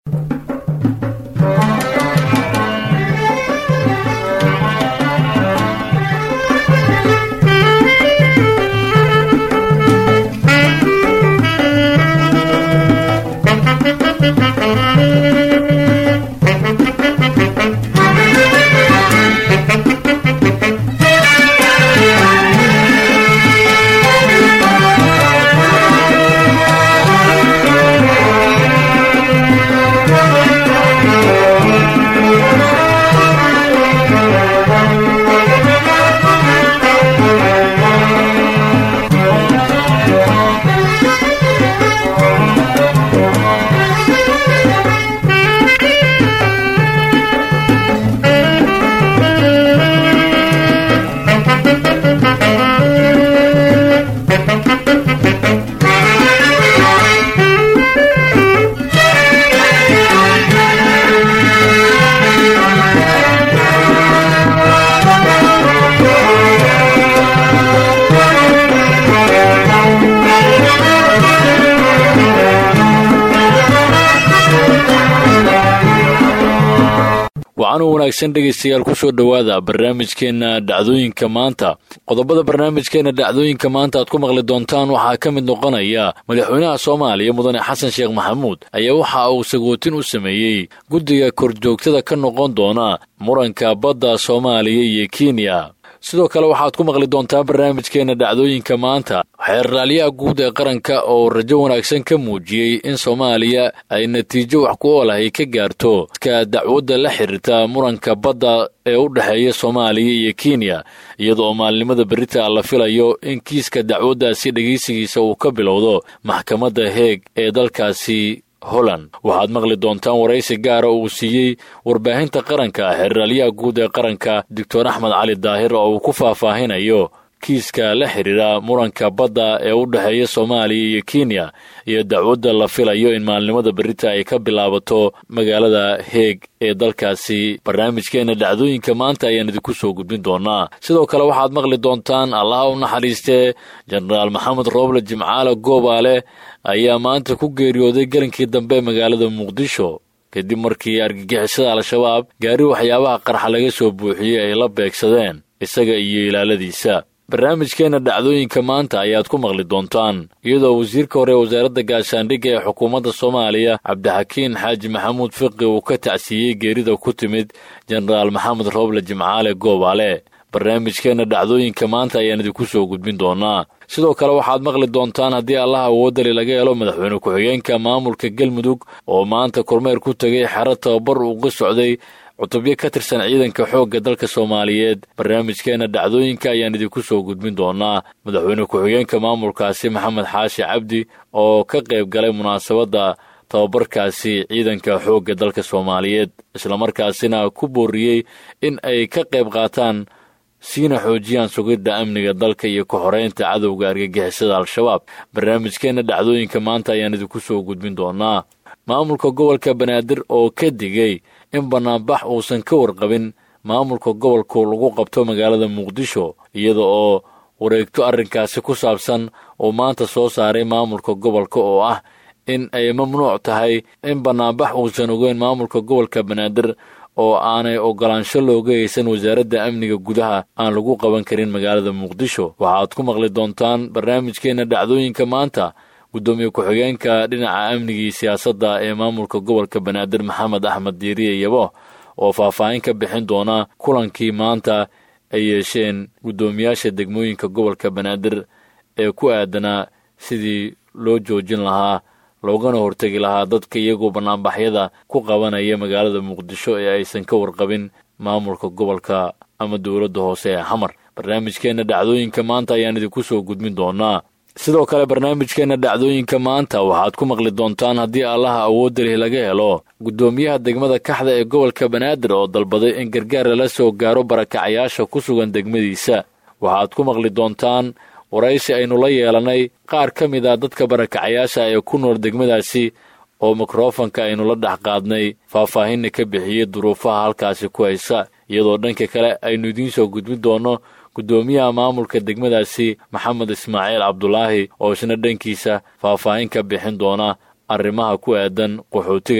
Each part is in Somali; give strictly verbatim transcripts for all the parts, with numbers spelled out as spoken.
waxaanu wanaagsan dhegeystayaal ku soo dhawaada barnaamijkeena dhacdooyinka maanta. qodobada barnaamijkeena dhacdooyinka maanta aad ku maqli doontaan waxaa ka mid noqonaya madaxweynaha Soomaaliya mudane Xasan Sheekh Maxamuud ayaa waxa uu sagootin u sameeyay guddiga korjoogtada ka noqon doona muranka badda Soomaaliya iyo Kenya. sidoo kale waxaad ku maqli doontaa barnaamijkeena dhacdooyinka maanta xeerraaliyaha guud ee qaranka oo rajo wanaagsan ka muujiyay in Soomaaliya ay natiijo wax ku ool ah ka gaarto ka dacwadda la xiriirta muranka badda ee u dhaxeeya Soomaaliya iyo Kenya iyadoo maalinimada berita la filayo in kiiska dacwaddaasi dhageysigiisa uu ka bilowdo maxkamadda Hague ee dalkaasi Holland. waxaad maqli doontaan waraysi gaar ah oo uu siiyay warbaahinta qaranka xeerraaliyaha guud ee qaranka Doctor Axmed Cali Daahir oo uu ku faahfaahinayo kiiska la xiriira muranka badda ee u dhaxeeya Soomaaliya iyo Kenya iyo dacwadda la filayo in maalinimada berita ay ka bilaabato magaalada Hague ee dalkaasi. barnaamijkeena dhacdooyinka maanta ayaan idinku soo gudbin doonaa. sidoo kale waxaad maqli doontaan Allah u naxariiste Generaal Maxamed Roble Jimcaale Goobaale ayaa maanta ku geeriyooday galinkii dambe magaalada Muqdisho kadib markii argagixisada Al-Shabaab gaari waxyaabaha qarxa laga soo buuxiyay ay la beegsadeen isaga iyo ilaaladiisa. barnaamijkeena dhacdooyinka maanta ayaad ku maqli doontaan iyadoo wasiirka hore wasaaradda gaashaandhigga ee xukuumadda Soomaaliya Cabdixakiin Xaaji Maxamuud Fiqi uu ka tacsiyay geerida ku timid Generaal Maxamed Roble Jimcaale Goobaale. barnaamijkeena dhacdooyinka maanta ayaan idinku soo gudbin doonaa. sidoo kale waxaad maqli doontaan haddii Allah awoodali laga helo madaxweyne ku-xigeenka maamulka Galmudug oo maanta kormeer ku tagay xero tababar uga socday cutubyo ka tirsan ciidanka xoogga dalka Soomaaliyeed. barnaamijkeena dhacdooyinka ayaan idinku soo gudbin doonaa. madaxweyne ku-xigeenka maamulkaasi Maxamed Xaashi Cabdi oo ka qayb galay munaasabadda tababarkaasi ciidanka xoogga dalka Soomaaliyeed isla markaasina ku booriyay in ay ka qayb qaataan siina xoojiyaan sugidda amniga dalka iyo ku xoreynta cadowga argagixisada Al-Shabaab. barnaamijkeena dhacdooyinka maanta ayaan idinku soo gudbin doonaa. maamulka gobolka Banaadir oo ka digay in banaanbax uusan ka warqabin maamulka gobolka lagu qabto magaalada Muqdisho iyada oo wareegto arrinkaasi ku saabsan oo maanta soo saaray maamulka gobolka oo ah in ay mamnuuc tahay in banaanbax uusan ogeyn maamulka gobolka Banaadir oo aanay ogolaansho looga haysan wasaaradda amniga gudaha aan lagu qaban karin magaalada Muqdisho. waxaad ku maqli doontaan barnaamijkeena dhacdooyinka maanta gudoomiye ku-xigeenka dhinaca amniga iyo siyaasadda ee maamulka gobolka Banaadir Maxamed Axmed Diiriye Yabo oo faahfaahin ka bixin doona kulankii maanta ay yeesheen gudoomiyaasha degmooyinka gobolka Banaadir ee ku aadanaa sidii loo joojin lahaa loogana hortagi lahaa dadka iyagoo banaanbaxyada ku qabanaya magaalada Muqdisho ee aysan ka warqabin maamulka gobolka ama dowladda hoose ee Xamar. barnaamijkeena dhacdooyinka maanta ayaan idinku soo gudbin doonaa. sidoo kale barnaamijkeena dhacdooyinka maanta waxaad ku maqli doontaan haddii Allah awoodali laga helo gudoomiyaha degmada Kaxda ee gobolka Banaadir oo dalbaday in gargaar la soo gaaro barakacayaasha ku sugan degmadiisa. waxaad ku maqli doontaan waraysi aynu la yeelanay qaar ka mid ah dadka barakacayaasha ee ku nool degmadaasi oo mikrofonka aynu la dhex qaadnay faahfaahinna ka bixiyay duruufaha halkaasi ku haysa iyadoo dhanka kale aynu idiin soo gudbin doono gudoomiyaha maamulka degmadaasi Maxamed Ismaaciil Cabdulaahi oo isna dhankiisa faahfaahin ka bixin doona arrimaha ku aadan qaxootigan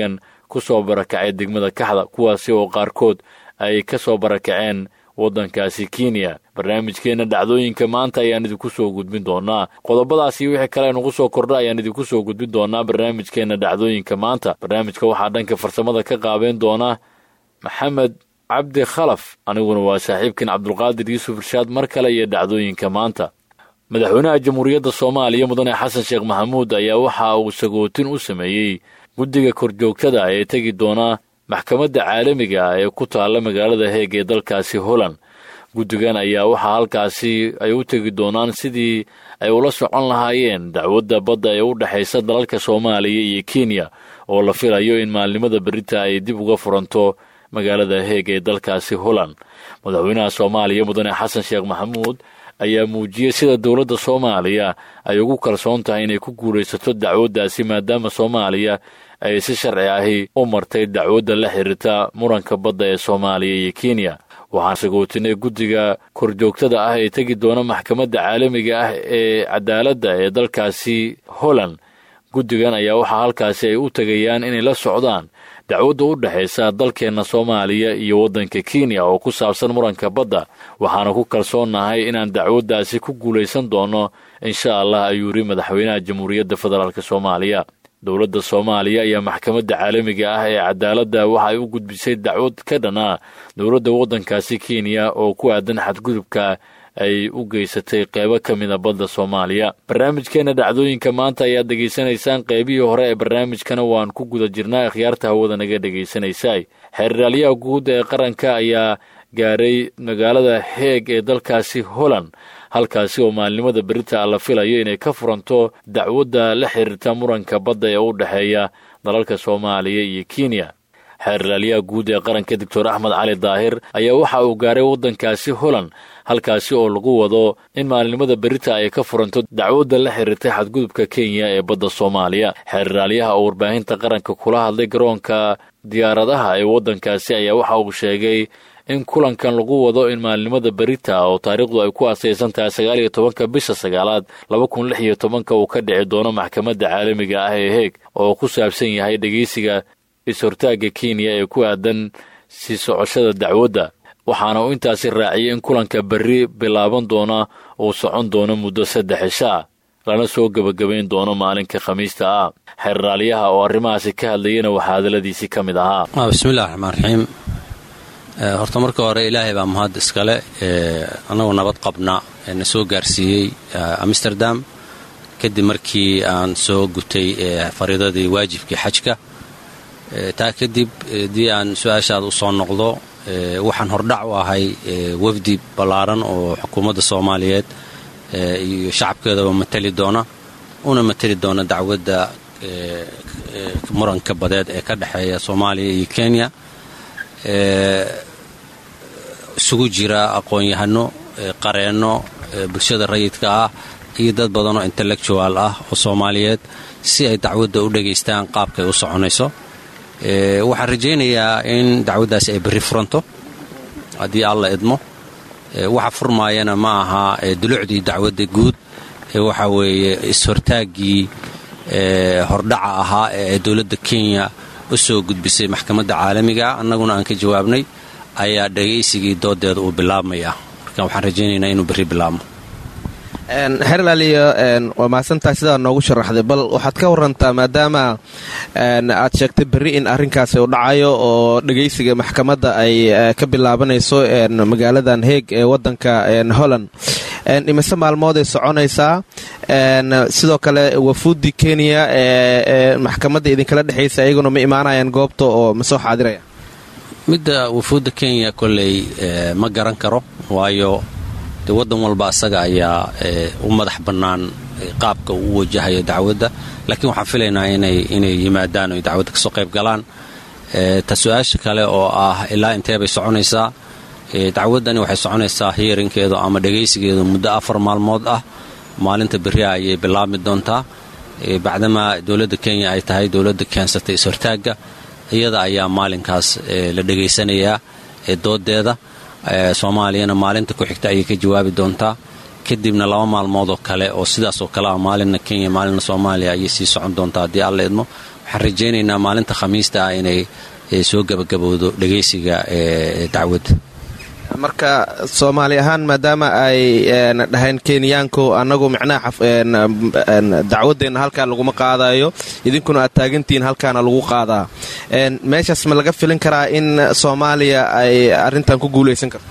ku soo barakacay degmada kaxda kuwaasi oo qaarkood ay ka soo barakaceen waddankaasi kenya. barnaamijkeenna dhacdooyinka maanta ayaan idinku soo gudbin doonaa qodobadaasi wixii kale nugu soo kordha ayaan idinku soo gudbin doonaa barnaamijkeenna dhacdooyinka maanta. barnaamijka waxaa dhanka farsamada ka qaabeyn doona maxamed cabdi khalaf, aniguna waa saaxiibkan cabdulqaadir yuusuf irshaad. mar kale iyo dhacdooyinka maanta. madaxweynaha jamhuuriyadda soomaaliya mudane xasan sheekh maxamuud ayaa waxa uu sagootin u sameeyey guddiga korjoogtada ee tegi doona maxkamadda caalamiga ah ee ku taalla magaalada heeg ee dalkaasi holland. guddigan ayaa waxaa halkaasi ay u tegi doonaan sidii ay ula socon lahaayeen dacwadda badda ee u dhexaysa dalalka soomaaliya iyo kenya oo la filayo in maalnimada berita ay dib uga furanto magaalada heeg ee dalkaasi holland. madaxweynaha soomaaliya mudane xasan sheekh maxamuud ayaa muujiyey sida dowladda soomaaliya ay ugu kalsoon tahay inay ku guulaysato dacwaddaasi maadaama soomaaliya ay si sharci ahi u martay dacwadda la xiriirta muranka badda ee soomaaliya iyo kenya. waxaan sagootinay guddiga korjoogtada ah ee tegi doona maxkamadda caalamiga ah ee cadaaladda ee dalkaasi holland. guddigan ayaa waxaa halkaasi ay u tegayaan inay la socdaan dacwadda u dhexaysa dalkeenna soomaaliya iyo waddanka kenya oo ku saabsan muranka badda. waxaana ku kalsoonnahay inaan dacwaddaasi ku guulaysan doono insha allah ayuu yidhi madaxweynaha jamhuuriyadda federaalk soomaaliya. dowladda soomaaliya ayaa maxkamadda caalamiga ah ee cadaaladda waxa ay u gudbisay dacwad ka dhan ah dowladda waddankaasi kenya oo ku aadan xadgudubka ay u geysatay qeybo ka mida badda soomaaliya. barnaamijkeenna dhacdooyinka maanta ayaad dhegaysanaysaan. qeybihii hore ee barnaamijkana waan ku guda jirnaa ikhyaarta hawada naga dhegaysanaysaa. xeeralyaha guud ee qaranka ayaa gaaray magaalada heeg ee dalkaasi holland halkaasi oo maalnimada berita la filayo inay ka furanto dacwadda la xiriirta muranka badda ee u dhexeeya dalalka soomaaliya iyo kenya. xeeralyaha guud ee qaranka doctor axmed cali daahir ayaa waxa uu gaaray waddankaasi holland halkaasi oo lagu wado in maalnimada berita ay ka furanto dacwadda la xiriirtay xadgudubka kenya ee badda soomaaliya. xeeralyaha oo warbaahinta qaranka kula hadlay garoonka diyaaradaha ee waddankaasi ayaa waxa uu sheegay in kulankan lagu wado in maalnimada berita oo taariikhdu ay ku asaysan tahay sagaal iyo tobanka bisha sagaalaad laba kun lix iyo tobanka uu ka dhici doono maxkamadda caalamiga ah ee heeg oo ku saabsan yahay dhegeysiga is-hortaagga kenya ee ku aadan sii socoshada dacwadda. waxaana uu intaasi raaciyay in kulanka berri bilaaban doona uu socon doono muddo saddex cishaa lana soo gebagabayn doono maalinka khamiista ah. xeeralyaha oo arrimahaasi ka hadlayana waxaa hadaladiisii ka mid ahaa. bismillahi raxmaan raxiim. horta marka hore ilaahay baa mahad iskale anagoo nabad qabna na soo gaarsiiyey amsterdam kadib markii aan soo gutay fariidadii waajibkii xajka. taa kadib dii aan su-aashaada u soo noqdo waxaan hordhac u ahay wafdi ballaaran oo xukuumadda soomaaliyeed iyo shacabkeedaba matali doona una matali doona dacwadda muranka badeed ee ka dhexeeya soomaaliya iyo kenya. isugu jira aqoon-yahano qareenno bulshada rayidka ah iyo dad badan oo intellectual ah oo soomaaliyeed si ay dacwadda u dhegaystaan qaabkay u soconayso. waxaan rajaynayaa in dacwaddaasi ay berri furanto haddii alla idmo. waxa furmaayana ma aha dulucdii dacwadda guud waxa weeye is-hortaaggii hordhaca ahaa ee dowladda kenya u soo gudbisay maxkamadda caalamiga annaguna aan ka jawaabnay ayaa dhegaysigii doodeeda uu bilaabmaya. marka waxaan rajaynaynaa inuu berri bilaabmo. xeerlaaliya waa mahadsantahay sidaa noogu sharaxday, bal waxaad ka warantaa maadaama aad sheegtay berri in arrinkaasi uu dhacayo oo dhegaysiga maxkamadda ay ka bilaabanayso magaaladan heeg ee waddanka holland, imise maalmooday soconaysaa? sidoo kale wafuudi kenya ee maxkamadda idinkala dhexaysa ayaguna ma imaanayaan goobta oo ma soo xaadiraya? midda wafuudda kenya kolley ma garan karo, waayo de waddan walba asaga ayaa u madax bannaan qaabka uu wajahayo dacwadda, laakiin waxaan filaynaa inay inay yimaadaan oo dacwadda ka soo qayb galaan. ta su-aasha kale oo ah ilaa intee bay soconaysaa? dacwaddani waxay soconaysaa hiirinkeedu ama dhegaysigeedu muddo afar maalmood ah. maalinta berri ayay bilaabmi doontaa, bacdamaa dowladda kenya ay tahay dowladda keensatay is-hortaagga. iyada ayaa maalinkaas la dhegaysanayaa doodeeda. soomaaliyana maalinta ku xigta ayay ka jawaabi doontaa. kadibna laba maalmood oo kale oo sidaas oo kale ah, maalinna kenya maalinna soomaaliya ayay sii socon doontaa haddii alla idmo. waxaan rajaynaynaa maalinta khamiista ah inay soo gabagabowdo dhegaysiga dacwadda. marka Soomaali ahaan maadaama ay dhahayn Kenyaanku anagu macnaha dacwadeena halka lagu ma qaadayo idinkuna aad taagantiin halkaana lagu qaadaa meeshaas ma laga filin karaa in Soomaaliya ay arintan ku guuleysan karto?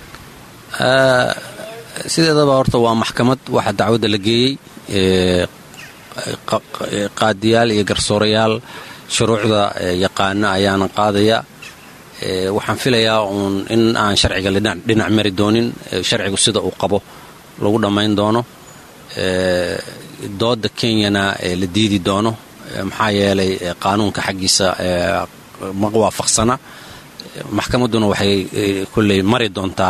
sideedaba horta waa maxkamad waxa dacwadda la geeyey qaadiyaal iyo garsoorayaal shuruucda yaqaana ayaana qaadaya. waxaan filayaa uun in aan sharciga dhinac mari doonin, sharcigu sida uu qabo lagu dhammayn doono, dooda Kenyana la diidi doono maxaa yeelay qaanuunka xaggiisa ma waafaqsana. maxkamadduna waxay kulley mari doontaa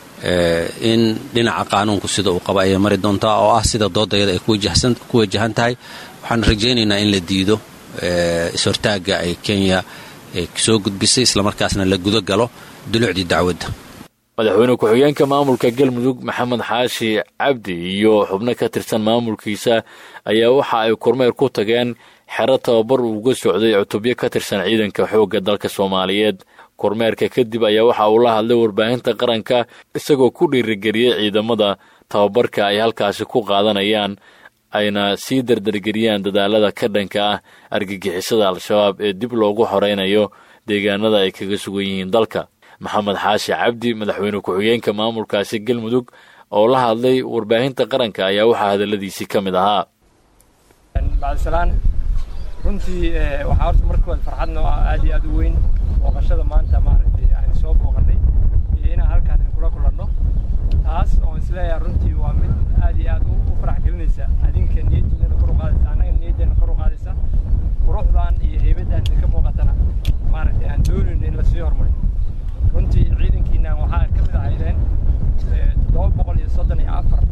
in dhinaca qaanuunku sida uu qabo ayay mari doontaa oo ah sida doodayada ay ku wajahan tahay. waxaan rajaynaynaa in la diido is-hortaagga ay Kenya soo gudbisay islamarkaasna la guda galo dulucdii dacwadda. madaxweyne ku-xigeenka maamulka Galmudug Maxamed Xaashi Cabdi iyo xubno ka tirsan maamulkiisa ayaa waxa ay kormeer ku tageen xero tababar uga socday cutubyo ka tirsan ciidanka xoogga dalka Soomaaliyeed. kormeerka kadib ayaa waxa uu la hadlay warbaahinta qaranka isagoo ku dhiirigeliyay ciidamada tababarka ay halkaasi ku qaadanayaan ayna sii dardargeliyaan dadaalada ka dhanka ah argagixisada al-shabaab ee dib loogu xoreynayo deegaanada ay kaga sugan yihiin dalka. Maxamed Xaashi Cabdi madaxweyne ku-xigeenka maamulkaasi Galmudug oo la hadlay warbaahinta qaranka ayaa waxaa hadaladiisii ka mid ahaa. bacdisalaan runtii waxaa horta markooda farxadna aad iyo aad u weyn booqashada maanta maaragtay aan soo booqanay iyo inaan halkaan idinkula kulanno taas oo isleeyahay runtii waa mid aad iyo aad u farax gelinaysa adinka niyadiina kor u qaadaysa annaga niyaddeena kor u qaadaysa quruxdan iyo heybaddan idinka muuqatana maaragtay aan doonayno in la sii horumariyo. runtii ciidankiina waxaa ka mid ahaydeen toddoba boqol iyo soddon iyo afar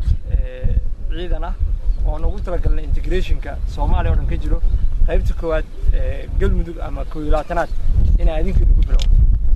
ciidan ah oo nagu talagalnay integrationka Soomaaliya oo dhan ka jiro qaybta koowaad Galmudug ama kow iyo labaatanaad inay adinka ugu bilowdo.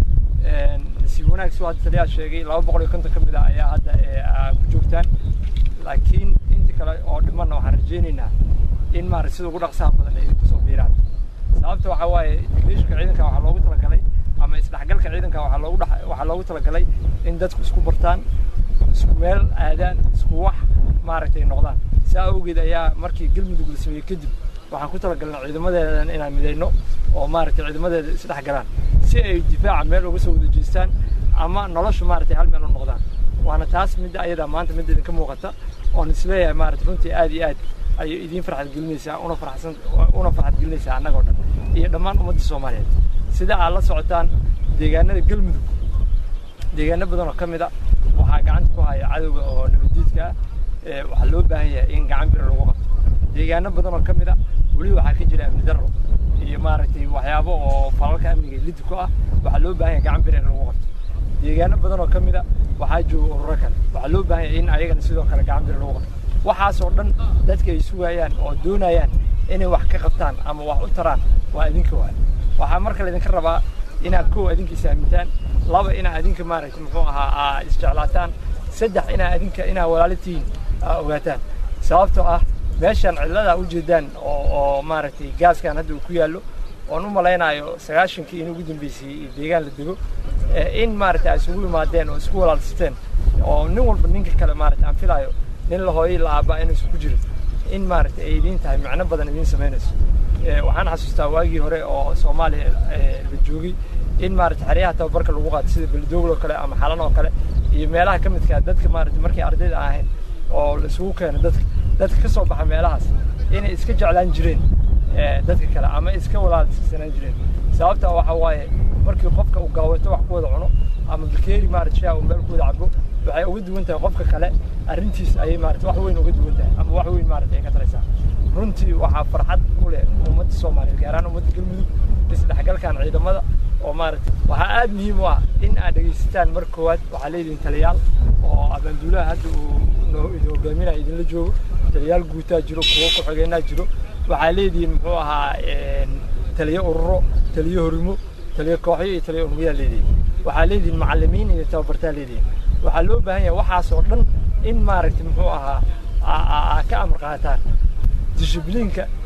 si wanaag soo hadda taliya sheegay laba boqol iyo konton ka mid ah ayaa hadda ku joogtaan, laakiin inta kale oo dhimanna waxaan rajaynaynaa in maaragtay sida ugu dhaqsaha badan ay ku soo biiraan. sababta waxa waaye integrationka ciidanka waxaa loogu talagalay ama isdhexgalka ciidanka waxaa loogu waxaa loogu talagalay in dadku isku bartaan, isku meel aadaan, isku wax maaragtay noqdaan. saa awgeed ayaa markii Galmudug la sameeyey kadib waxaan ku talagalnay ciidamadeedan inaan midayno oo maaragtay ciidamadeeda isdhex galaan si ay difaaca meel uga soo wada jeestaan ama nolosha maaragtay hal meel u noqdaan. waana taas midda ayada maanta midda idinka muuqata oon isleeyahay maaragtay runtii aad iyo aad ayay idiin farxad gelinaysaa una farxsan una farxad gelinaysaa annagoo dhan iyo dhammaan ummadda Soomaaliyeed. sida aad la socotaan deegaanada Galmudug deegaano badan oo ka mid ah waxaa gacanta ku haya cadowga oo nabadiidka ah. waxaa loo baahan yahay in gacan bir lagu qabto. deegaano badan oo ka mid ah weli waxaa ka jira amni darro iyo maaragtay waxyaabo oo falalka amniga lid ku ah. waxaa loo baahan yahay gacan bir lagu qabto. deegaano badan oo ka mid ah waxaa jooga ururo kale waxaa loo baahan yahay in ayagana sidoo kale gacan bir lagu qabto. waxaas oo dhan dadka ay sugayaan oo doonayaan inay wax ka qabtaan ama wax u taraan waa idinka waay. waxaa marka la idinka rabaa inaad kow adinka isaamintaan, laba inaad adinka maaragtay muxuu ahaa isjeclaataan, saddex inaad adinka inaad walaalitiin ogaataan. sababtoo ah meeshan cidlada u jeedaan oo oo maaragtay gaaskan hadda uu ku yaallo oon u malaynayo sagaashankii inuu ugu dambeysay deegaan la dego in maaragtay ay isugu yimaadeen oo isku walaalsiteen oo nin walba ninka kale maaragtay aan filayo nin la hooyay la aabaa inuu isku jiro in maaragtay ay idiin tahay macno badan idiin samaynayso. waxaan xasuustaa waagii hore oo Soomaaliya la joogay in maaragtay xariyaha tababarka lagu qaato sida Beledowglo kale ama Xalan oo kale iyo meelaha ka midka dadka maaragtay markii ardayda ahayn oo la isugu keeno dadka dadka ka soo baxa meelahaas inay iska jeclaan jireen dadka kale ama iska walaalsanaan jireen. sababta waxa waaye markii qofka uu gaawato wax ku wada cuno ama bakeeri maaragtay uu meel ku wada cabo waxay uga duwan tahay qofka kale arrintiis ay maaragtay wax weyn uga duwan tahay ama wax weyn maaragtay ka taraysaa. runtii waxaa farxad u leh ummadda Soomaaliyeed gaar ahaan ummadda Galmudug isdhexgalkan ciidamada oo maaragtay waxaa aad muhiim u ah in aad dhegeysataan marka koowaad waxaa leedihiin taliyaal oo abaanduulaha hadda uu noo idin hogaaminaya idinla joogo, taliyaal guutaa jiro, kuwo ku-xigeenaa jiro. waxaa leedihiin muxuu ahaa taliyo ururo, taliyo horimo, taliyo kooxyo iyo taliyo unugyaa leedihiin. waxaa leedihiin macallimiin iyo tababartaa leedihiin. waxaa loo baahan yahay waxaas oo dhan in maaragtay muxuu ahaa ka amar qaataan dishibliinka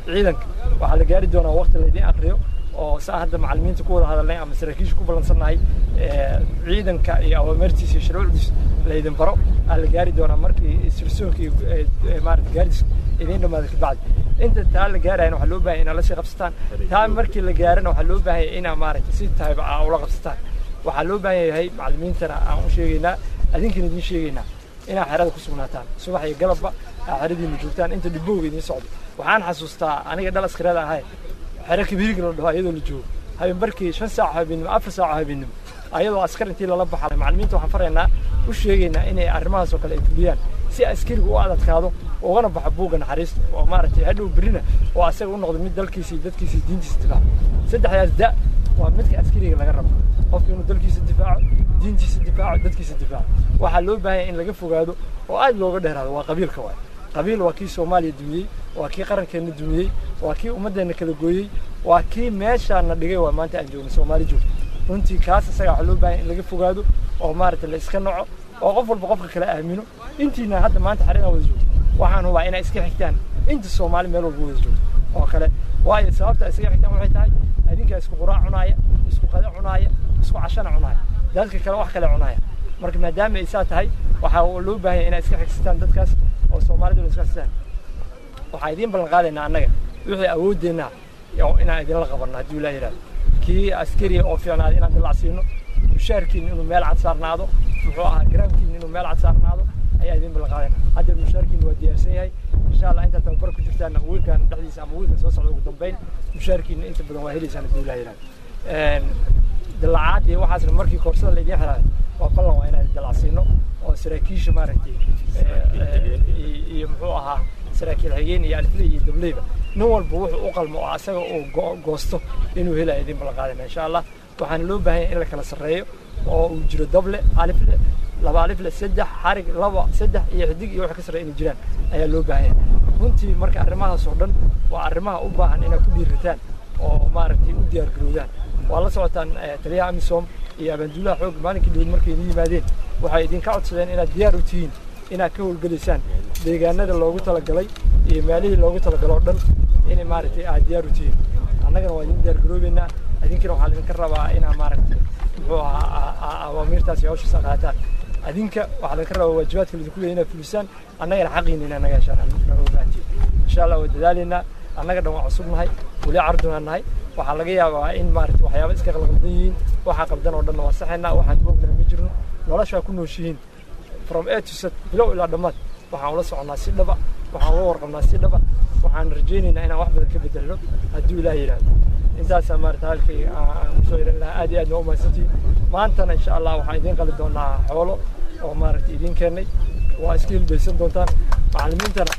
ciidanka waxaa la gaari doonaa waqti laydin aqriyo oo saa hadda macallimiinta ku wada hadalnay ama saraakiisha ku ballansannahay ciidanka iyo awaamirtiisa iyo shuruucdiisa laydin baro aa la gaari doonaa markii sirsoonka iyo maarata gaaridiis idiin dhammaada kabacdi inta taa la gaarayana waxaa loo baahanya inaad la sii qabsataan taa markii la gaarana waxaa loo baahanya inaa maaragta si tahayba aa ula qabsataan waxaa loo baahan yahay macallimiintana aan u sheegaynaa adinkana idiin sheegaynaa inaa xerada ku sugnaataan subax iyo galabba aa xeradiina joogtaan inta dhibowga idiin socdo waxaan xasuustaa aniga dhal askareed ahay xero kabiiriga la dhaho iyadoo la joogo habeen barkii shan saac habeenimo afar saac habeenimo ayadoo askar intii lala baxay macallimiinta waxaan faraynaa u sheegaynaa inay arrimahaas oo kale ay fuliyaan si askariga u adadkaado ugana baxo buugga naxariista oo maaragtay hadhow berrina oo asaga u noqdo mid dalkiisa iyo dadkiisa iyo diintiisa difaaco saddexdaas da waa midka askariga laga rabo qofka inuu dalkiisa difaaco diintiisa difaaco dadkiisa difaaco waxaa loo baahanya in laga fogaado oo aad looga dheeraado waa qabiilka waay qabiil waa kii soomaaliya dumiyey waa kii qarankeenna dumiyey waa kii ummaddeenna kala gooyey waa kii meeshaana dhigay waa maanta aan joogno soomaali joogto runtii kaas isaga waxaa loo baahanya in laga fogaado oo maaragtay la iska naco oo qof walba qofka kala aamino intiina hadda maanta xarinaa wada joogto waxaan hubaa inay iska xigtaan inta soomaali meel walba wada joogto oo kale waayo sababta iskaga xigtaan waxay tahay adinkaa isku quraac cunaaya isku qada cunaaya isku cashana cunaaya dadka kale wax kale cunaaya marka maadaama ay saa tahay waxaa loo baahanya inay iska xigsataan dadkaas oo soomaalida iska xigsataan waxaa idiin ballan qaadaynaa annaga wixii awoodeenna inaan idinla qabanno haddii ilaa yidhahdo kii askariya oo fiicnaada inaan dilacsiino mushaarkiina inuu meel cad saarnaado muxuu ahaa garaamkiina inuu meel cad saarnaado ayaa idiin ballan qaadaynaa hadda mushaarkiina waa diyaarsan yahay insha allah intaad tababar ku jirtaan wiilkan dhexdiisa ama wiilkan soo socda ugu dambeyn mushaarkiina inta badan waa helaysaan haddii ilaa yidhahdo dalacaad iyo waxaasna markii koorsada laydin xiraayo waa ballan waa inaan dilacsiino oo saraakiisha maaragtay iyo muxuu ahaa saraakiil xigeen iyo alifle iyo dableyba nin walba wuxuu u qalmo oo asaga uu goosto inuu helayo idiin ballan qaadayna insha allah waxaana loo baahan yahay in la kala sarreeyo oo uu jiro dable alifle laba alifle saddex xarig laba saddex iyo xidig iyo wax ka sarreeya inay jiraan ayaa loo baahan yahay runtii marka arrimahaas oo dhan waa arrimaha u baahan inaad ku dhiirataan oo maaragtay u diyaar garowdaan waa la socotaan taliyaha amisom iyo abaanduulaha xoog maalinkii dhoweyd markay idin yimaadeen waxay idinka codsadeen inaad diyaar u tihiin inaad ka howlgelaysaan deegaanada loogu talagalay iyo meelihii loogu talagaloo dhan inay maaragtay aad diyaar u tihiin annagana waa idin diyaar garoobeynaa idinkana waxaa idinka rabaa inaa maaragtay muxuu ahaa awaamiirtaas iyo hawshaas qaataan adinka waxaa idinka rabaa waajibaadka idinku leeyahay inaad fulisaan annagana xaqiina inaa naga heshaan naga ogaantiin insha allah waa dadaalaynaa annaga dhan waa cusubnahay weli cardunaan nahay waxaa laga yaabaa in maaragtay waxyaaba iska qalqaldan yihiin waxaa qaldan oo dhanna waa saxaynaa waxaan moognaha ma jirno noloshaa ku nooshihiin from a to z bilow ilaa dhammaad waxaan ula soconnaa si dhaba waxaan ula warqabnaa si dhaba waxaan rajaynaynaa inaan wax badan ka bedelno hadduu ilaah yidhaahdo intaasaa maarata halkay aan kusoo iran lahaa aad iyo aad noo umahadsantihiin maantana insha allah waxaan idiin qali doonaa xoolo oo maaragtay idiin keennay waa iska hilbaysan doontaan macallimiintana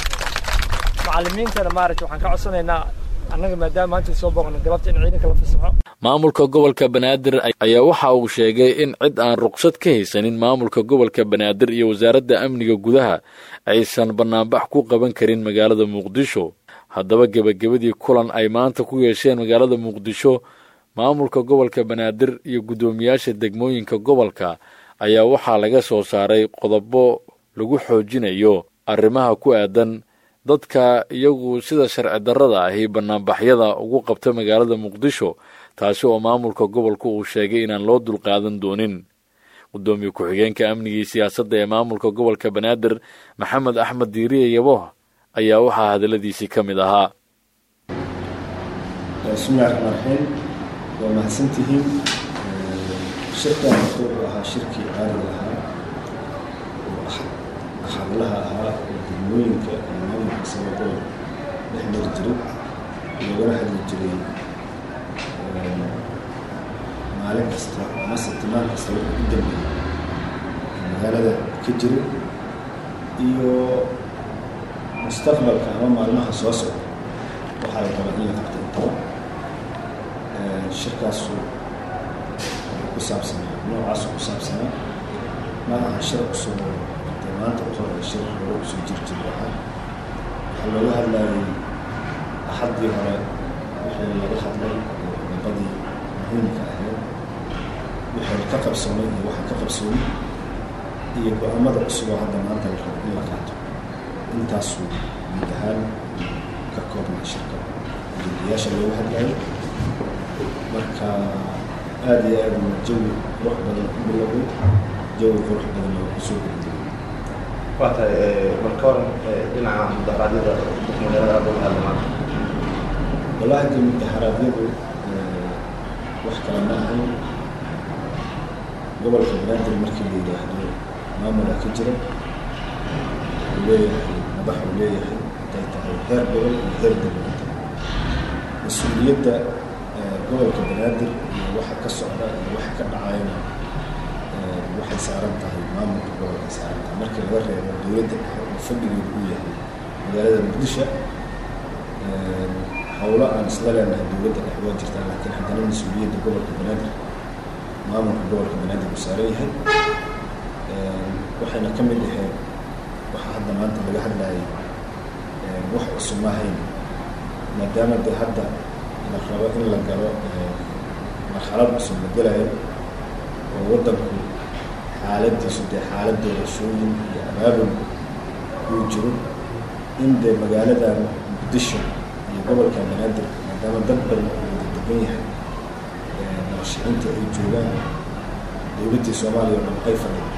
macallimiintana maaragtay waxaan ka codsanaynaa annaga maadaama maanta soo booqnay galabta in ciidanka la fasaxo maamulka gobolka banaadir ayaa waxa uu sheegay in cid aan ruqsad ka haysanin maamulka gobolka banaadir iyo wasaaradda amniga gudaha aysan bannaanbax ku qaban karin magaalada muqdisho haddaba gebagabadii kulan ay maanta ku yeesheen magaalada muqdisho maamulka gobolka banaadir iyo guddoomiyaasha degmooyinka gobolka ayaa waxaa laga soo saaray qodobo lagu xoojinayo arrimaha ku aadan dadka iyagu sida sharci darrada ahi bannaanbaxyada ugu qabta magaalada muqdisho taasi oo maamulka gobolka uu sheegay inaan loo dulqaadan doonin gudoomiye ku-xigeenka amniga iyo siyaasadda ee maamulka gobolka banaadir maxamed axmed diiriye yabo ayaa waxaa hadaladiisii ka mid ahaa bismillahi raxmaan raxiim waa mahadsantihiin shirkan wuxuu ahaa shirkii caadiga ahaa oo xablaha ahaa oo degmooyinka iyo maamulka sababoo dhex mari jiray loogana hadli jiray maalin kasta ama sitimaan kasta wuxuu u dambeeyey magaalada ka jira iyo mustaqbalka ama maalmaha soo socda waxaa la rabaa in la qabta intaba shirkaasu ku saabsanaa noocaasu ku saabsanaa ma aha shir cusub oo de maanta u hore shir hore usoo jiri jiri ahaa waxaa looga hadlaayay axaddii hore wixii laga hadlay qodobadii muhiimka ahayd wixii ka qabsoomay iyo waxa ka qabsoomay iyo go-aamada cusub oo hadda maanta la rabo in la qaato intaasuu guud ahaan ka ka koobnay shirka ujeedayaasha looga hadlayo marka aad iyo aad jawi qurux badan u bilowday jawi qurux badan oo kusoo gudbay waa tahay marka horan dhinaca mudaharaadyada magaalada looga hadlamaanta wallaahi de mudaharaadyadu wax kale ma ahayn gobolka banaadir markii la yidhaahdo maamula ka jira uu leeyahay madax uu leeyahay haday tahay heer gobol iyo heer degmo mas-uuliyadda gobolka banaadir iyo waxa ka socda iyo waxa ka dhacayna waxay saaran tahay maamulka gobolka saaran tahay markii laga reebo dowladda dhexe oo fadhigeedu uu yahay magaalada muqdisho hawlo aan isla leenahay dowladda dhexe waa jirtaa laakiin haddana mas-uuliyadda gobolka banaadir maamulka gobolka banaadir uu saaran yahay waxayna ka mid ahayd waxa hadda maanta laga hadlayay wax cusub ma ahayn maadaama dee hadda la rabo in la galo marxalad cusub la gelayo oo waddanku xaaladiisu dee xaalad doorashooyin iyo abaabul uu jiro in dee magaaladan muqdisho iyo gobolka banaadir maadaama dad badan uu wada degan yahay murashaxiinta ay joogaan dowladdii soomaaliya oo dhan ay fadhido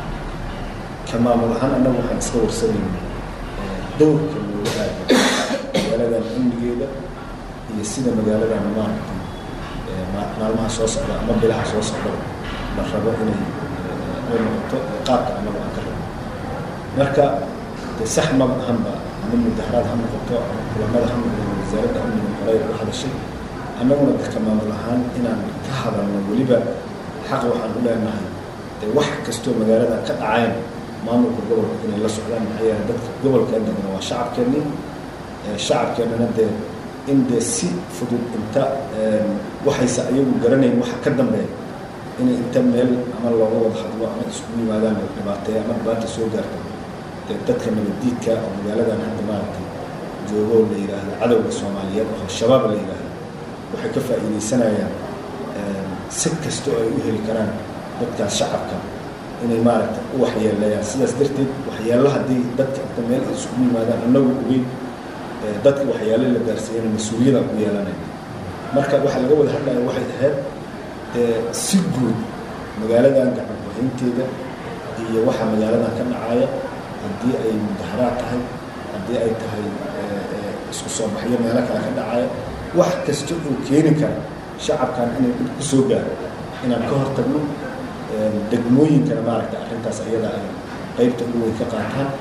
ka maamul ahaan annagu waxaan iska warsanayna dowrka looga aado magaaladan amnigeeda iyo sida magaaladan maaragtay maalmaha soo socda ama bilaha soo socda la rabo inay ay noqoto qaabka annagu aan ka rabo marka de sax ma ahanba ama mudaharaad ha noqoto ama kulamada ha noqdo wasaaradda amniga horey u hadashay annaguna dadka maamul ahaan inaan ka hadalno weliba xaq waxaan u leenahay dee wax kastoo magaalada ka dhacayn maamulka gobolka inay la socdaan maxaa yeelay dadka gobolkan degana waa shacabkeennii shacabkeennana dee in dee si fudud inta waxayse ayagu garanayn waxa ka dambeeya inay inta meel ama looga wada hadlo ama isku yimaadaan la dhibaateeya ama dhibaata soo gaarta dee dadka nabaddiidka oo magaaladan hadda maaragtay joogoo la yidhaahdo cadowga soomaaliyeed oo shabaab la yidhaahdo waxay ka faa'iidaysanayaan si kasta oo ay u heli karaan dadkaas shacabka inay maaragtay u waxyeeleeyaan sidaas darteed waxyeello haddii dadka inta meel ay isugu yimaadaan annagu ogeyn dadka waxyaale la gaarsiiyana mas-uuliyada ku yeelanaya marka waxaa laga wada hadlaya waxay ahayd si guud magaaladan gacan ku-haynteeda iyo waxa magaaladan ka dhacaya haddii ay mudaharaad tahay haddii ay tahay isku soo baxyo meelo kale ka dhacaya wax kasta oo keeni kara shacabkan inay dhib ku soo gaaro inaan ka hortagno degmooyinkana maaragtay arrintaas iyada ay qaybta ugu weyn ka qaataan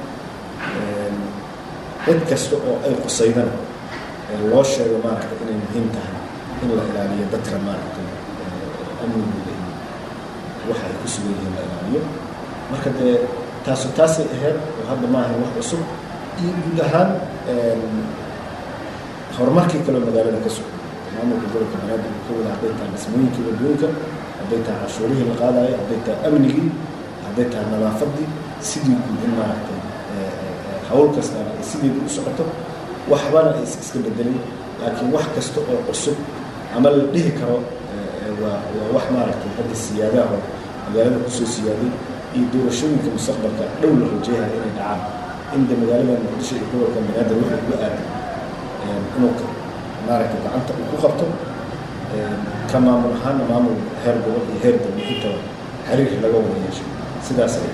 cid kasta oo ay qusaydana loo sheego maaragtay inay muhiim tahay in la ilaaliyo dadka maaragtay amnigooda iyo waxa ay ku sugan yihiin la ilaaliyo marka dee taasu taasay ahayd oo hadda maaha wax cusub iyo guud ahaan horumarkii kaloo magaalada ka socda maamulka gobolka banaadir uu ka wada hadday tahay dhismooyinkii wadooyinka hadday tahay cashuurihii la qaadayo hadday tahay amnigii hadday tahay nadaafadii sidii guud in maaragtay hawl kastana ay sideeda u socoto waxbana ay iska bedelay laakiin wax kasta oo cusub ama la dhihi karo waa waa wax maaragtay hadda siyaadaha oo magaalada kusoo siyaaday iyo doorashooyinka mustaqbalka dhow la rajeeyahay inay dhacaan inda magaalada muqdisho iyo gobolka banaadir waxay uga aaday inuu maaragtay gacanta uu ku qabto ka maamul ahaana maamul heer gobol iyo heer degmo intaba xiriir laga wada yeesho sidaas ay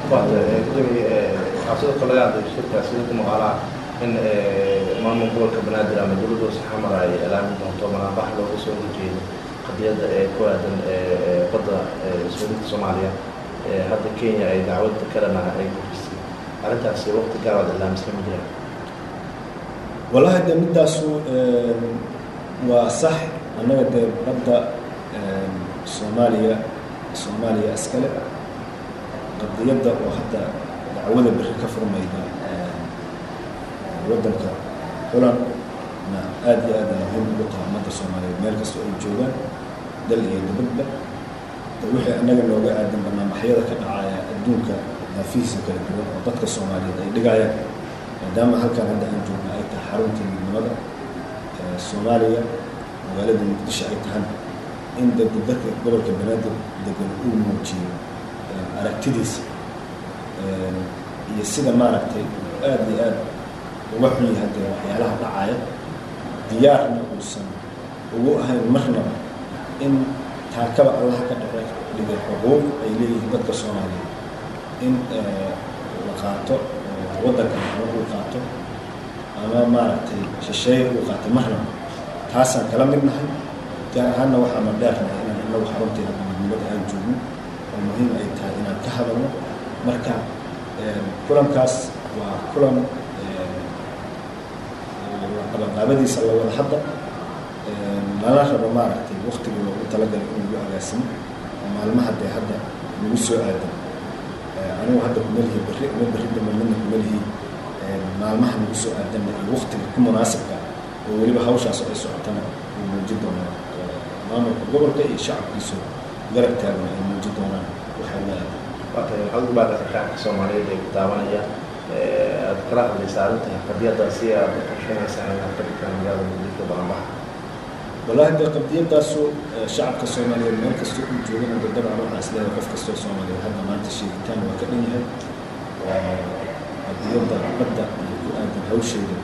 waxaa sidoo kale laga hadlay shirkaas sidii maqaalaa in maamul gobolka banaadir ama dowladda hoose xamar ay ilaalin doonto manaabax looga soo horjeedo qadiyadda ee ku aadan badda suulinta soomaaliya hadda kenya ay dacwadda kalena ay gudbisay arrintaasi waqti gaaraad ilaamisla ma jiraan wallahi dee middaasu waa sax annaga dee badda soomaaliya soomaaliya iskale qadiyadda oo hadda dacwada beri ka furmayda waddanka xulanna aad iyo aad muhiim ugu tahay ummadda soomaaliyeed meel kasta ay joogaan dal iyo dibadba wixii annaga nooga aadan barnaamijyada ka dhacaya adduunka naafihiisa kala duwan oo dadka soomaaliyeed ay dhigayaan maadaama halkan hadda aan joogna ay tahay xarunta midnimada soomaaliya magaalada muqdisho ay tahan in dadka dadka gobolka banaadir degan uu muujiyo aragtidiisa iyo sida maaragtay aad iyo aad uga xun yahay dee waxyaalaha dhacaya diyaarna uusan ugu ahayn marnaba in taakaba allah ka dhigay xuquuq ay leeyihiin dadka Soomaaliyeed in la qaato waddanka uu qaato ama maaragtay shisheeye uu qaato marnaba taasaan kala mid nahay gaar ahaanna waxaa ma dheernahay inaan inagu xaruntii hadda midnimada aan joogno oo muhiim ay tahay inaan ka hadalno marka kulankaas waa kulan qabanqaabadiisa la wada hadda lala rabo maaragtay waqtiga loogu talagalay in lagu agaasimo oo maalmaha dee hadda lagu soo aadan anigu hadda kumalihi berri ama berri damalina kumalihi maalmaha lagu soo aadan iyo waqtiga ku munaasabka oo weliba hawshaas ay socotana uu muujin doonaa maamulka gobolka iyo shacabkiisu garab taagan ay muujin doonaan waxay la aadan waata waxaad ugu baaqaysaa shacabka Soomaaliyeed ee daawanaya aad kala hadlaysaa arrinta qadiyadda si aad u qorsheynaysaa inaad ka dhigtaan magaalada Muqdisho baranbaxa والله ده قضية سو شعب كسومالي المركز سو جوجنا بالدبع روح أسلحة قف كسو سومالي هذا ما أنت شيء تاني وكأني هاي قضية ده بدأ يكون عند الهوشي ده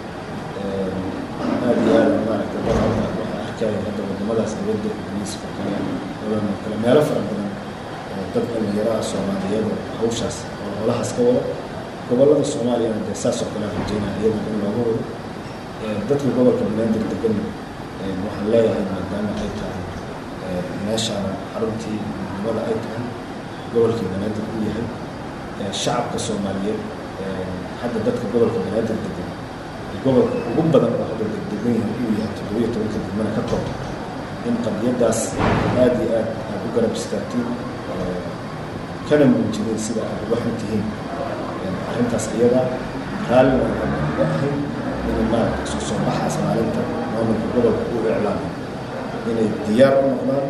هذه هذا ما أقدر أقول حكاية هذا وده ماذا سنبدأ الناس كلام ولا كلام يعرف عندنا تبقى اللي يرى سومالي هذا هوشاس ولا حسكولا قبل هذا السومالي عند أساس وكلام الجينا هذا كله هو دتل قبل كمان عندك تقول waxaan leeyahay maadaama ay tahay meeshaan xaruntii midnimada ay tahay gobolka banaadir uu yahay shacabka Soomaaliyeed hadda dadka gobolka banaadir degan gobolka ugu badan oo hadda degan yahay uu yahay toddoba iyo toban degmana ka kooban in qadiyadaas aad iyo aad aad u garab istaagtiin kana muujinay sida aad uga xuntihiin arrintaas iyada raalli uga ahayn in maaragta isku soo baxaas maalinta maamulka gobolka uu iclaamay inay diyaar u noqdaan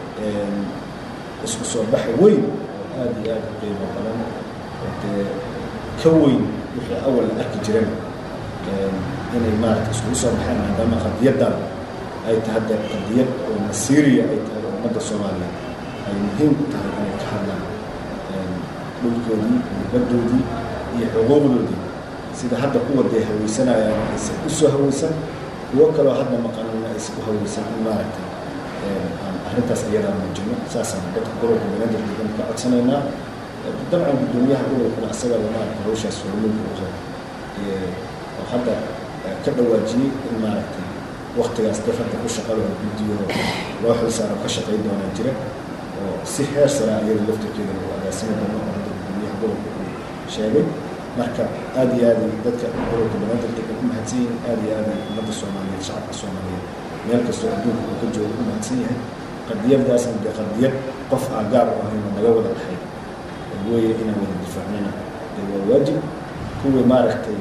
isku soo bax weyn oo aad iyo aad u qiimo badan oo dee ka weyn wixii awal la arki jireen inay maaragta iskugu soo baxaan maadaama qadiyadan ay tahay dee qadiyad oo masiiriya ay tahay oo ummadda Soomaaliyeed ay muhiim u tahay inay ka hadlaan dhulkoodii baddoodii iyo xuquuqdoodii sida hadda kuwa dee hawaysanayaan aysan u soo hawaysan kuwo kaloo hadda maqanina aysan u hawaysan in maaragtay aan arrintaas iyadaa muujino saasaan dadka gobolka banaadir degan ka codsanaynaa dabcan guddoomiyaha gobolkuna asagaba maaragtay hawshaas hormuudka u qabo oo hadda ka dhawaajiyey in maaragtay waqtigaas dad hadda ku shaqalo oo guddiyo loo xilsaaro ka shaqayn doonaa jira oo si heer sare iyada laftirkeeda uu agaasimi doono oo hadda guddoomiyaha gobolka uu sheegay marka aad iyo aad dadka gobolka banaadir degan u mahadsan yihiin aad iyo aad ummadda Soomaaliyeed shacabka Soomaaliyeed meel kastoo adduunka uu ka joogo u mahadsan yahay qadiyadaasna dee qadiyad qof aan gaar u ahayn oo naga wada dhaxay weeye inaan wada difaacnana dee waa waajib kuwii maaragtay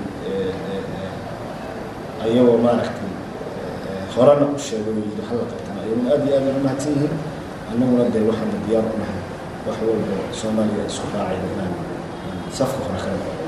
ayagoo maaragtay horena u sheegay oo yidhi halla qabtana ayaguna aad iyo aad u mahadsan yihiin annaguna dee waxaan diyaar u nahay wax walba Soomaaliya isku raacayna inaan safka hore ka noqo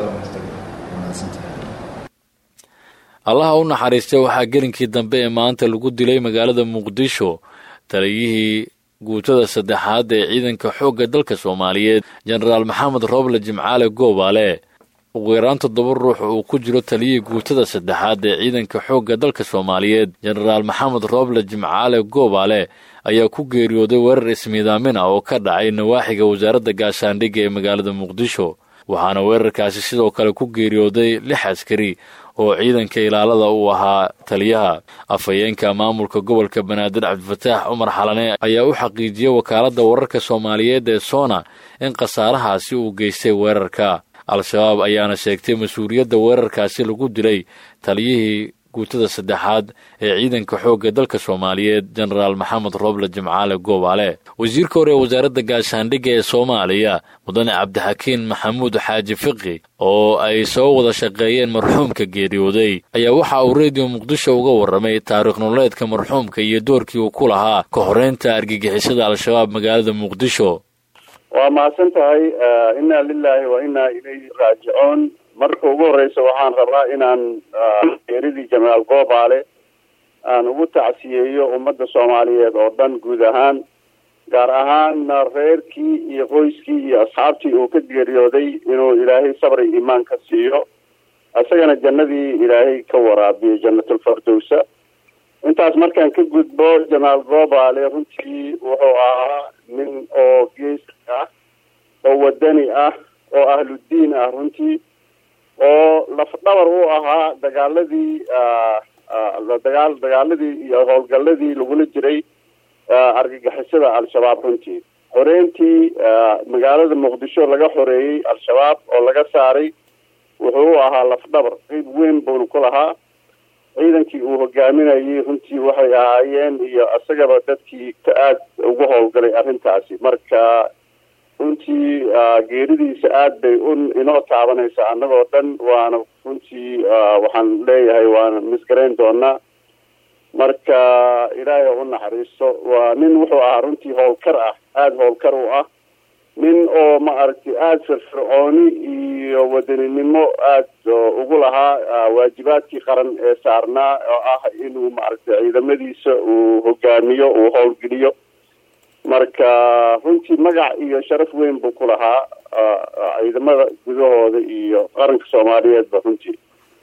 allaha u naxariistay waxaa gelinkii dambe ee maanta lagu dilay magaalada Muqdisho taliyihii guutada saddexaad ee ciidanka xoogga dalka Soomaaliyeed Generaal Maxamed Roble Jimcaale Goobaale ugu yaraan toddoba ruux uu ku jiro taliyihii guutada saddexaad ee ciidanka xoogga dalka Soomaaliyeed Generaal Maxamed Roble Jimcaale Goobaale ayaa ku geeriyooday weerar ismiidaamin ah oo ka dhacay nawaaxiga wasaaradda gaashaandhigga ee magaalada Muqdisho waxaana weerarkaasi sidoo kale ku geeriyooday lix askari oo ciidanka ilaalada uu ahaa taliyaha afhayeenka maamulka gobolka banaadir Cabdifataax Umar Xalane ayaa u xaqiijiyay wakaaladda wararka Soomaaliyeed ee Sona in khasaarahaasi uu geystay weerarka al-shabaab ayaana sheegtay mas-uuliyadda weerarkaasi lagu dilay taliyihii guutada saddexaad ee ciidanka xoogga dalka Soomaaliyeed Generaal Maxamed Roble Jimcaale Goobaale wasiirka hore ee wasaaradda gaashaandhigga ee Soomaaliya mudane Cabdixakiin Maxamuud Xaaji Fiqi oo ay soo wada shaqeeyeen marxuumka geeriyooday ayaa waxa uu Radio Muqdisho uga warramay taariikh nololeedka marxuumka iyo doorkii uu ku lahaa ka horeynta argagixisada al-shabaab magaalada Muqdisho. waa mahadsan tahay inna lillahi wa inna ilayhi raaji'uun marka ugu horeysa waxaan rabaa inaan geeridii Generaal Goobaale aan ugu tacsiyeeyo ummadda Soomaaliyeed oo dhan guud ahaan gaar ahaan reerkii iyo qoyskii iyo asxaabtii uu ka geeriyooday inuu ilaahay sabri iimaan ka siiyo asagana jannadii ilaahay ka waraabiyo jannatulfirdowsa. intaas markaan ka gudbo jamaal goobaale runtii wuxuu ahaa nin oo gees ah oo wadani ah oo ahludiin ah runtii oo lafdhabar u ahaa dagaaladii dagaal dagaaladii iyo howlgaladii lagula jiray argagixisada al-shabaab runtii xoreyntii magaalada muqdisho laga xoreeyey al-shabaab oo laga saaray wuxuu u ahaa lafdhabar qeyb weyn buuna ku lahaa. ciidankii uu hogaaminayay runtii waxay ahaayeen iyo isagaba dadkii ka aad ugu howlgalay arrintaasi. marka runtii geeridiisa aad bay un inoo taabanaysaa annagoo dhan, waana runtii waxaan leeyahay waana misgarayn doonaa. marka ilaahay u naxariisto. waa nin wuxuu ahaa runtii howlkar ah, aada howlkar u ah, nin oo ma aragtay aada firfircooni iyo wadaninimo aada ugu lahaa waajibaadkii qaran ee saarnaa oo ah inuu maaragtay ciidamadiisa uu hogaamiyo, uu howlgeliyo. marka runtii magac iyo sharaf weyn buu ku lahaa ciidamada gudahooda iyo qaranka soomaaliyeedba runtii.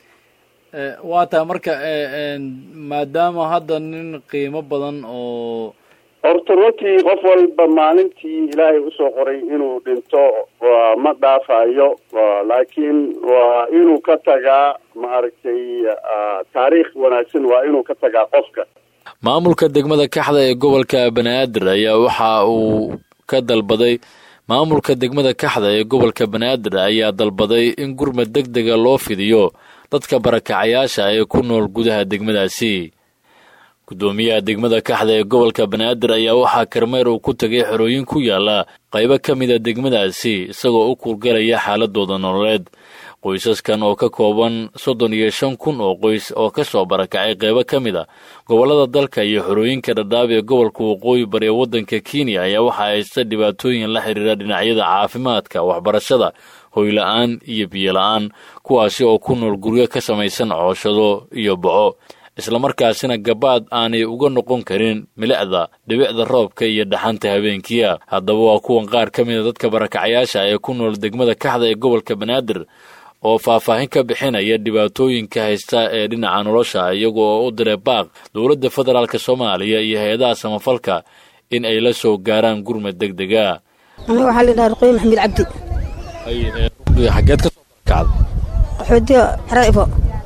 waa taa marka maadaama hadda nin qiimo badan oo horta runtii qof walba maalintii ilaahay usoo qoray inuu dhinto ma dhaafayo, laakiin waa inuu ka tagaa maaragtay taariikh wanaagsan, waa inuu ka tagaa qofka. maamulka degmada kaxda ee gobolka banaadir ayaa waxa uu ka dalbaday maamulka degmada kaxda ee gobolka banaadir ayaa dalbaday in gurmad deg dega loo fidiyo dadka barakacayaasha ee ku nool gudaha degmadaasi. gudoomiyaha degmada kaxda ee gobolka banaadir ayaa waxaa kormeer uu ku tegay xerooyin ku yaala qaybo ka mida degmadaasi isagoo u kuurgalaya xaaladooda nololeed. qoysaskan oo ka kooban soddon iyo shan kun oo qoys oo ka soo barakacay qaybo ka mid a gobollada dalka iyo xerooyinka dhadhaab ee gobolka waqooyi bari ee waddanka kenya ayaa waxaa haysta dhibaatooyin la xiriira dhinacyada caafimaadka, waxbarashada, hoyla-aan iyo biyo-la-aan, kuwaasi oo ku nool guryo ka samaysan cooshado iyo boco, islamarkaasina gabaad aanay uga noqon karin milicda dhibicda roobka iyo dhaxanta habeenkiia. haddaba waa kuwan qaar ka mida dadka barakacayaasha ee ku nool degmada kaxda ee gobolka banaadir oo faahfaahin ka bixinaya dhibaatooyinka haysta ee dhinaca nolosha, iyago oo u diray baaq dowladda federaalk soomaaliya iyo hay-adaha samafalka in ay la soo gaaraan gurmad deg dega. aniga waxaa la dhahaa ruqooye maxamed cabdi. xageed ka soo barakacda? qaxootiga xeraifo.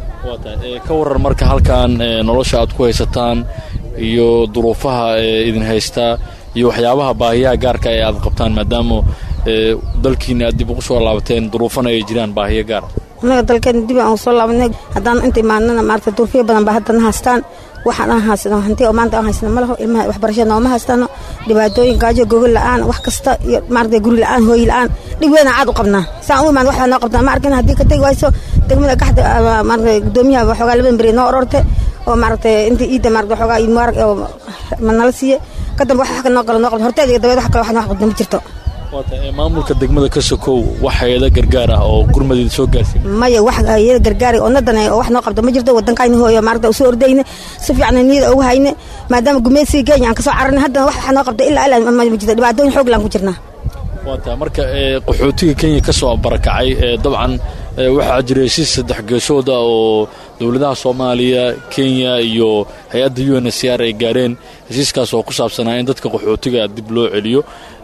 ka waran marka halkan nolosha aad ku haysataan iyo duruufaha idin haystaa iyo waxyaabaha baahiyaha gaarka ee aad qabtaan, maadaama dalkiina aad dib ugu soo laabateen duruufana ay jiraan baahiyo gaar. annaga dalkeena dib aan soo laabanay, haddaan inta imaanana maaragta duruufiyo badan baa haddana haystaan. waxaan aan haysano hanti oo maanta aan haysano ma laho, ilmaha waxbarashada nooma haystano, dhibaatooyin gaajo, gogol la-aan, wax kasta iyo maaragtay guri la-aan, hooy la-aan, dhib weyn aan caad u qabnaa. saan u imaan waxaa noo qabtaa ma arkin. haddii ka tegi wayso degmada kaxda maaragtay gudoomiyaha waxoogaa labadan beri noo ororte oo maaragtay inta iidda maaragtay waxoogaa iid mubaarag oo nala siiye ka dambe wax ka noo galo noo qabto horteeda iyo dabeed wax kale wax noo qabto ma jirto. maamulka degmada ka sokow wax hay-ada gargaar ah oo gurmadid soo gaarsiin maya wax hay-ada gargaar oo nadan oo wax noo qabto ma jirto. wadankayna hooyo maaragtay usoo ordayne si fiican niyada ugu hayne, maadaama gumeedsiga Kenya aan ka soo cararnay, haddana wax noo qabto ilaa ilaa ma jirto. dhibaatooyin xoog laan ku jirnaa. waata marka qaxootiga Kenya ka soo barakacay dabcan waxaa jiray si saddex geesood ah oo dowladaha Soomaaliya, Kenya iyo hay-adda U N H C R ay gaareen heshiiskaas oo ku saabsanaa in dadka qaxootiga dib loo celiyo.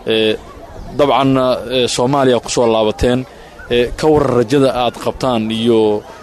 dabcan Soomaaliya ku soo laabateen, ka waran rajada aad qabtaan iyo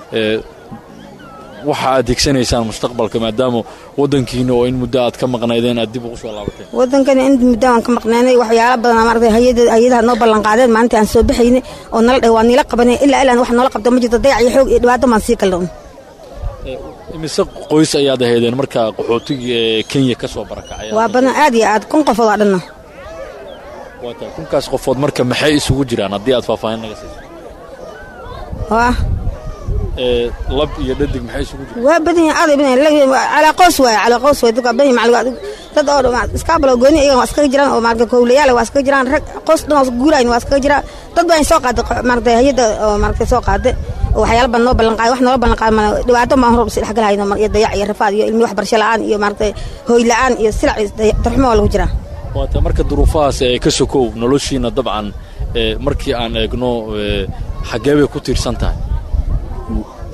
waxa aad degsanaysaan mustaqbalka, maadaama wadankiina oo in muddo aad ka maqnaydeen aad dib ugu soo laabateen. wadankana in muddo aan ka maqnaynay waxyaalo badan maaragtay hay'adaha hay'adaha noo ballan qaadeen maalinta aan soo baxaynay oo nala dhaw waan nila qabanay ilaa ilaa wax noola qabto ma jirto. dayac iyo xoog iyo dhibaato maan sii kalloon. imise qoys ayaad ahaydeen marka qaxootiga Kenya ka soo barakacay? waa badan aad iyo aad kun qofood waa dhanna. waata kunkaas qofood marka maxay isugu jiraan haddii aad faahfaahin naga siiso? waa ee lab iyo dhadig maxay isugu jiraan? waa badan aad badan ala qoys waay ala qoys waay dadka badan macluumaad dad oo iskaabalo gooni iyaga waa iska jiraan oo maarka kowlayaal waa iska jiraan, rag qoys dhan oo guurayna waa iska jiraan. dad baa soo qaaday maarka hay'ada oo maarka soo qaaday waxyaalo badan noo ballan qaaday wax noo ballan qaaday dhibaato ma hor si dhaxgal hayno mar iyo dayac iyo rafaad iyo ilmi waxbarasho la'aan iyo maarka hooy la'aan iyo silac tarxmo lagu jiraa. waata marka duruufahaas ee ka sokow noloshiina dabcan markii aan eegno xagee bay ku tiirsan tahay?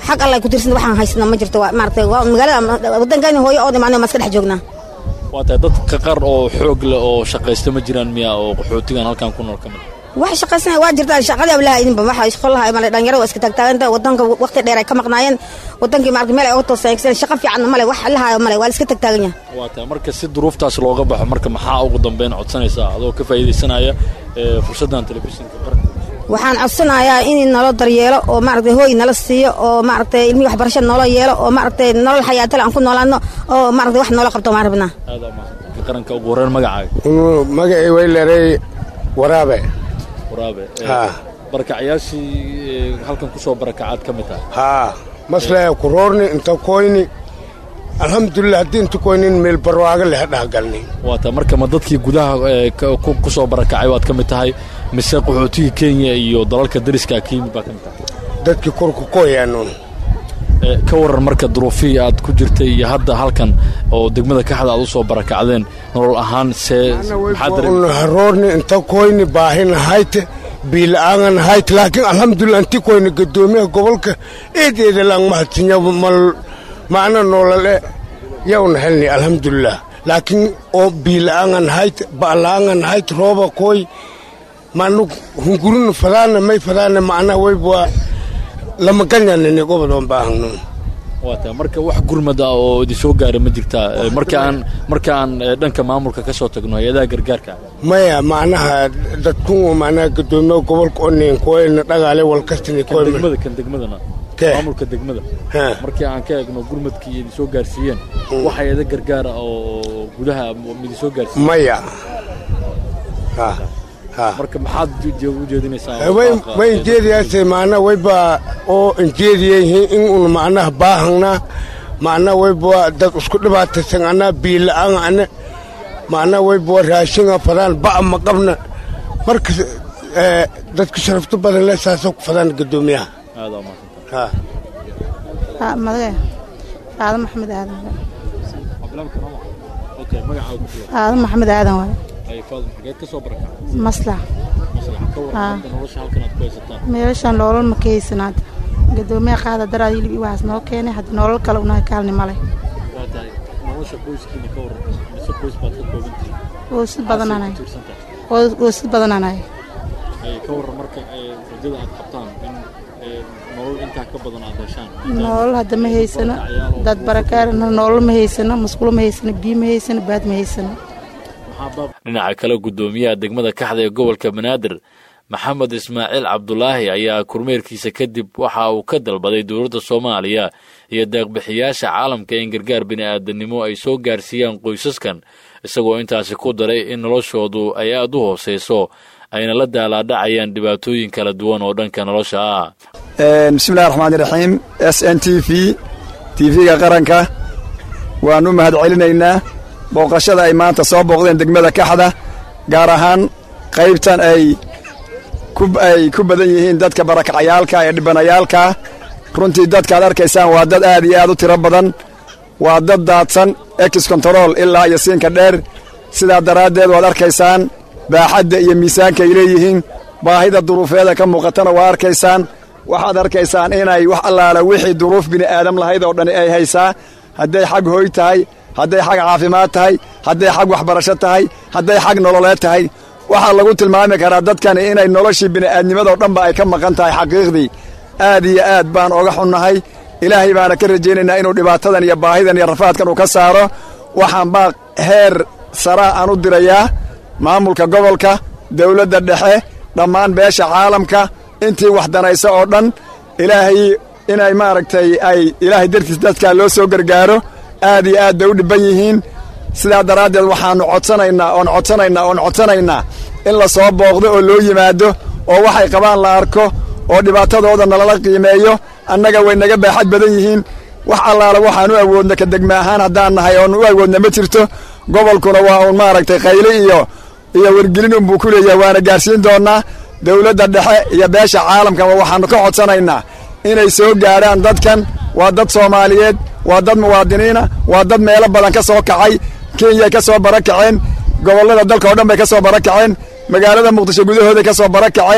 xaq alla ku tirsan waxaan haysano ma jirto maartay waa magaalada wadankan hooyo oo dhimaanay ma iska dhex joognaa waa tahay dadka qaar oo xoog leh oo shaqaysta ma jiraan miya oo qaxootigan halkan ku nool kamid wax shaqaysan waa jirtaa shaqada ablaha idinba waxa shaqolaha ma dhalinyaro waa iska tagtaaganta wadanka waqti dheer ay ka maqnaayeen wadankii maartay meel ay u toosayeen shaqo fiican ma leh wax allaha ma leh waa iska tagtaaganya waa tahay marka si duruuftaas looga baxo marka maxaa ugu dambeyn codsanaysaa adoo ka faa'iideysanaya fursadan telefishinka qaranka waxaan codsanayaa in nalo daryeelo oo maartay hooy nala siiyo oo maartay ilmi waxbarasho nolo yeelo oo maartay nolol xayaato aan ku noolaano oo maartay wax nolo qabto ma rabnaa aad ma qaranka ugu horeyn magacaaga magacay way leeray waraabe waraabe barakacayaashii halkan ku soo barakacaad ka mid tahay haa maslaha ku roorni inta koyni alxamdulilah haddii inta koynin meel barwaaga leh dhahgalnay waa taa marka ma dadkii gudaha ku soo barakacay waad ka mid tahay mise qaxootigii kenya iyo dalalka dariska ka yimid baa ka mid tahay dadkii korku koyaanuun ka waran marka duruufihii aad ku jirtay iyo hadda halkan oo degmada kaxda aad u soo barakacdeen nolol ahaan see roorni inta koyni baahina hayte biila'aanan hayte laakiin alxamdulilah inti koyni gadoomiyaha gobolka eedeeda lang mahadsinya mal macna noolale yawna helni alxamdulilah laakiin oo biila'aanan hayte ba'la'aanan hayte rooba koy manu hungurun fadaana may fadaana macna wayba lama ganyanine gobodoon baahno waa taa marka wax gurmada oo idin soo gaaray ma jirtaa marka aan marka aan dhanka maamulka ka soo tagno hay'adaha gargaarka maya macnaha dadku macnaha gadoomiyaha gobolka onin kooyna dhagaale walkastini kooy degmada kan degmadana maamulka degmada markii aan ka eegno gurmadkii idin soo gaarsiiyeen wax hay'ada gargaar oo gudaha idin soo gaarsiiyeen maya ha marka maxaad u jeedinaysaa way jeediyaasay macna wayba oo injeediyeen in uu macnaha baahna macna wayba dad isku dhibaataysan ana biila'aan ana macna wayba raashinga fadaan ba ma qabna marka ee dadka sharafta badan la saasoo ku fadaan gadoomiyaha aad ma ha ha madaga aad maxamed aadan okay magacaagu aad maxamed aadan waay ay faad maxaad ka soo barakacay maslax maslax ka waran nolosha halkan aad ku haysataan meelashan nolol ma keysanaad gadoomiyaha qaada daraad hilib waxaas noo keenay hadda nolol kale una kaalni male waa tahay nolosha qoyskiina ka waran mise qoys baad ka koobantahay qoys badananay qoys badananay ay ka waran marka rajada aad qabtaan in nolol intaa ka badan aad heshaan nolol hadda ma haysano dad barakaarna nolol ma haysano masquul ma haysano biyo ma haysano baad ma haysano dhinaca kale gudoomiyaha degmada kaxda ee gobolka banaadir maxamed ismaaciil cabdulaahi ayaa kormeerkiisa kadib waxa uu ka dalbaday dowladda soomaaliya iyo deeqbixiyaasha caalamka in gargaar bini'aadanimo ay soo gaarsiiyaan qoysaskan isagoo intaasi ku daray in noloshoodu ay aad u hooseyso ayna la daalaadhacayaan dhibaatooyin kala duwan oo dhanka nolosha ah bismillahi raxmaani raxiim s n t v tv-ga qaranka waanu mahad celinaynaa booqashada ay maanta soo booqdeen degmada kaxda gaar ahaan qaybtan ay ay ku badan yihiin dadka barakacayaalka ee dhibanayaalka runtii dadkaad arkaysaan waa dad aad iyo aad u tiro badan waa dad daadsan ex control ilaa iyo siinka dheer sidaa daraaddeed waad arkaysaan baaxadda iyo miisaanka ay leeyihiin baahida duruufeeda ka muuqatana waa arkaysaan waxaad arkaysaan inay wax allaala wixii duruuf bini'aadam lahayd oo dhan ay haysaa hadday xag hooy tahay hadday xag caafimaad tahay hadday xag waxbarasho tahay hadday xag nololeed tahay waxaa lagu tilmaami karaa dadkani inay noloshii bini'aadnimadoo dhanba ay ka maqan tahay xaqiiqdii aad iyo aad baan oga xunnahay ilaahay baana ka rajaynaynaa inuu dhibaatadan iyo baahidan iyo rafaadkan uu ka saaro waxaan baa heer saraa aan u dirayaa maamulka gobolka dawladda dhexe dhammaan beesha caalamka intii wax danaysa oo dhan ilaahay inay maaragtay ay ilaahay dartiis dadkaa loo soo gargaaro aad iyo aad bay u dhibban yihiin sidaa daraaddeed waxaannu codsanaynaa oon codsanaynaa oon codsanaynaa in la soo booqdo oo loo yimaado oo waxay qabaan la arko oo dhibaatadooda nalala qiimeeyo annaga way naga baaxad badan yihiin wax allaala waxaan u awoodna ka degma ahaan haddaan nahay oon u awoodna ma jirto gobolkuna waa uun maaragtay qayle iyo iyo wargelin unbuu ku leeyahay waana gaarsiin doonnaa dawladda dhexe iyo beesha caalamkaba waxaannu ka codsanaynaa inay soo gaadhaan dadkan waa dad soomaaliyeed waa dad muwaadiniina waa dad meelo badan ka soo kacay kenyay ka soo barakaceen gobollada dalka oo dhan bay ka soo barakaceen magaalada muqdisho gudahooday ka soo barakaceen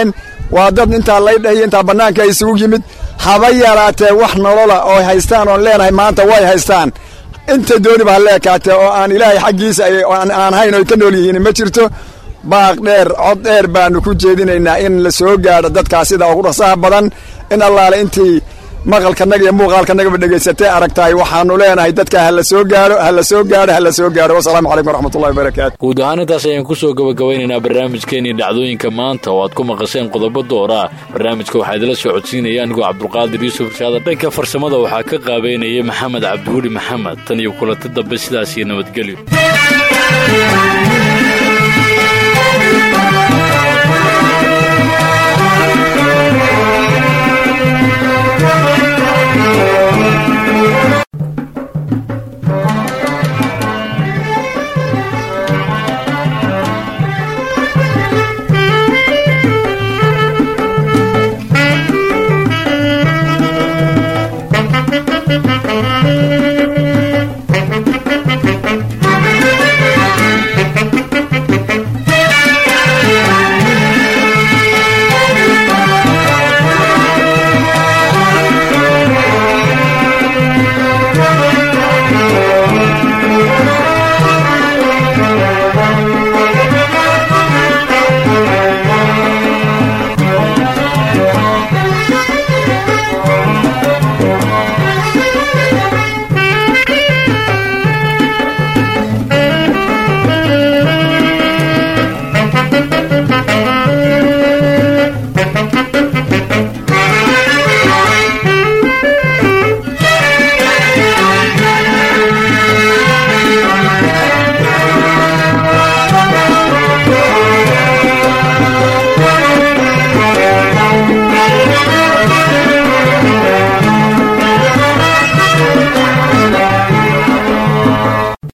waa dad intaa laydhahiyo intaa bannaanka isugu yimid haba yaraatee wax nolola oo haystaan oon leenahay maanta way haystaan inta dooniba ha leekaatee oo aan ilaahay xaggiisa aan hayn oy ka nool yihiin ma jirto baaq dheer cod dheer baanu ku jeedinaynaa in la soo gaadho dadkaas sida ugu dhaqsaha badan in allaale intii maqalkanaga iyo muuqaalkanagaba dhegaysatay aragtahay waxaanu leenahay dadka ha la soo gaadho ha la soo gaadho ha la soo gaadho wasalaamu calaykum waraxmatullahi wabarakaatu guud ahaan intaas ayaan ku soo gabagabaynaynaa barnaamijkeenii dhacdooyinka maanta oo aad ku maqasheen qodobo doora barnaamijka waxaa idila soo codsiinaya anigoo cabdulqaadir yuusuf irshaada dhanka farsamada waxaa ka qaabeynayay maxamed cabdiweli maxamed tan iyo kulanta dambe sidaas iyo nabadgelyo